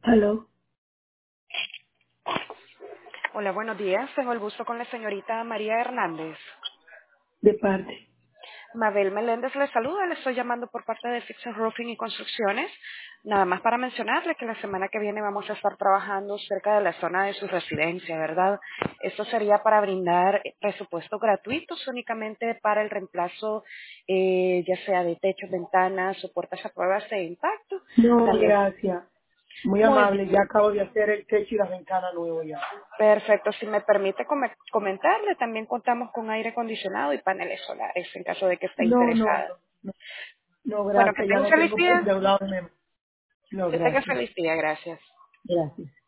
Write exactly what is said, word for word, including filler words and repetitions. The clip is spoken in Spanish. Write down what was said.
Aló, Hola, buenos días. Tengo el gusto con la señorita María Hernández. de parte. Mabel Meléndez le saluda. Le estoy llamando por parte de Fixer Roofing y Construcciones. Nada más para mencionarle que la semana que viene vamos a estar trabajando cerca de la zona de su residencia, ¿verdad? Esto sería para brindar presupuestos gratuitos únicamente para el reemplazo, eh, ya sea de techos, ventanas o puertas a prueba de impacto. No, También, gracias. Muy muy amable, bien. ya acabo de hacer el techo y la ventana nuevo ya. Perfecto. Si me permite come- comentarle, también contamos con aire acondicionado y paneles solares en caso de que esté No, no, interesada. no, no, no, Bueno, que gracias, ya tenga un no feliz tengo día. endeudado. No, Que tenga gracias, feliz día. Gracias. gracias.